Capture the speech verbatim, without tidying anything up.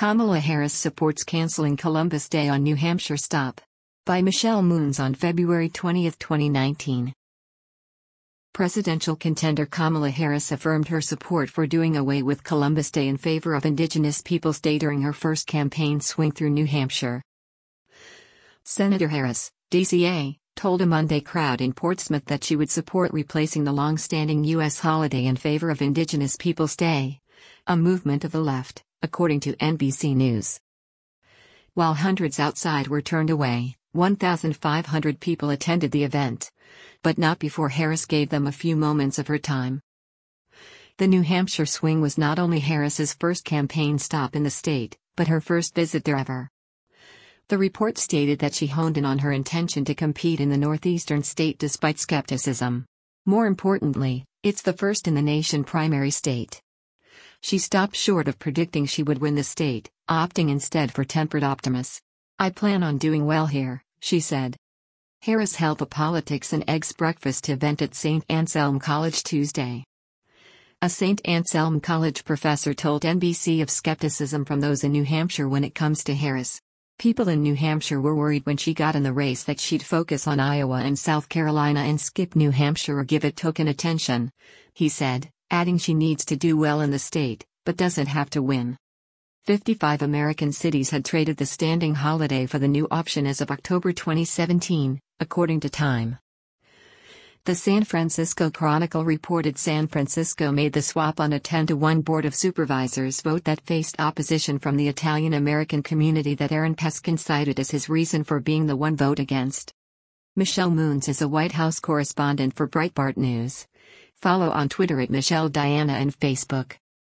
Kamala Harris supports canceling Columbus Day on New Hampshire stop. By Michelle Moons on February twentieth, twenty nineteen. Presidential contender Kamala Harris affirmed her support for doing away with Columbus Day in favor of Indigenous Peoples Day during her first campaign swing through New Hampshire. Senator Harris, D C A, told a Monday crowd in Portsmouth that she would support replacing the long-standing U S holiday in favor of Indigenous Peoples Day, a movement of the left, according to N B C News. While hundreds outside were turned away, one thousand five hundred people attended the event, but not before Harris gave them a few moments of her time. The New Hampshire swing was not only Harris's first campaign stop in the state, but her first visit there ever. The report stated that she honed in on her intention to compete in the northeastern state despite skepticism. More importantly, it's the first in the nation primary state. She stopped short of predicting she would win the state, opting instead for tempered optimism. "I plan on doing well here," she said. Harris held a politics and eggs breakfast event at Saint Anselm College Tuesday. A Saint Anselm College professor told N B C of skepticism from those in New Hampshire when it comes to Harris. People in New Hampshire were worried when she got in the race that she'd focus on Iowa and South Carolina and skip New Hampshire or give it token attention, he said, adding she needs to do well in the state, but doesn't have to win. fifty-five American cities had traded the standing holiday for the new option as of October twenty seventeen, according to Time. The San Francisco Chronicle reported San Francisco made the swap on a ten to one Board of Supervisors vote that faced opposition from the Italian-American community that Aaron Peskin cited as his reason for being the one vote against. Michelle Moons is a White House correspondent for Breitbart News. Follow on Twitter at Michelle Diana and Facebook.